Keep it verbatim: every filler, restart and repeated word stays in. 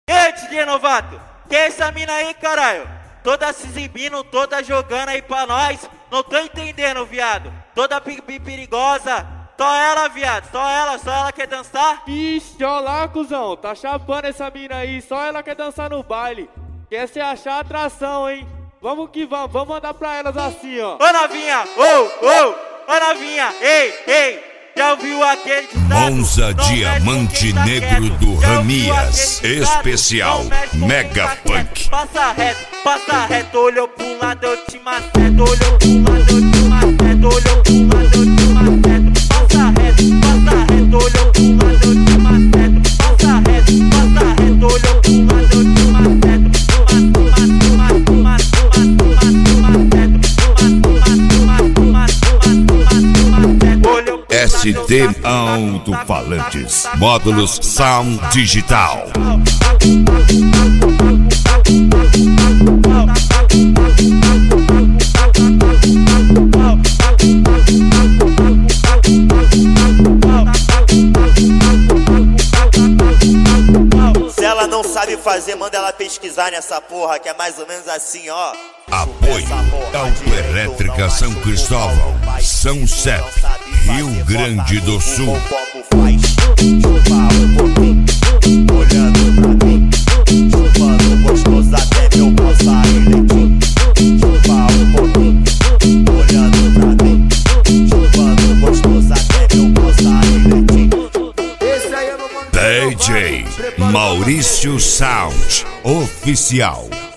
Ei, D J novato, que é essa mina aí, caralho? Toda se exibindo, toda jogando aí pra nós. Não tô entendendo, viado. Toda perigosa. Só ela, viado, só ela, só ela quer dançar? Ixi, ó lá, cuzão, tá chapando essa mina aí, só ela quer dançar no baile. Quer se achar atração, hein? Vamos que vamos, vamos mandar pra elas assim, ó. Ô novinha, ô, ô, ô novinha, ei, ei, já ouviu aquele ditado? Monza Diamante Negro do Ramias, especial Mega Punk. Passa reto, passa reto, olhou pro lado, eu te maceto. Olhou pro lado, eu te maceto. Olhou pro lado, eu te maceto. Passa reto, passa reto, olhou pro lado, eu te maceto. Passa reto, passa reto, olhou pro lado, eu te maceto. S T Alto-Falantes, módulos Sound Digital. Se ela não sabe fazer, manda ela pesquisar nessa porra, que é mais ou menos assim, ó. Apoio Autoelétrica São Cristóvão, São Sete, Rio Grande do Sul. Como faz? Chupa um pouquinho, olhando pra mim. Chupando gostoso até meu calçar leitinho. Chupa um pouquinho, olhando pra mim. Chupando gostoso até meu calçar leitinho. D J Maurício Sound Oficial.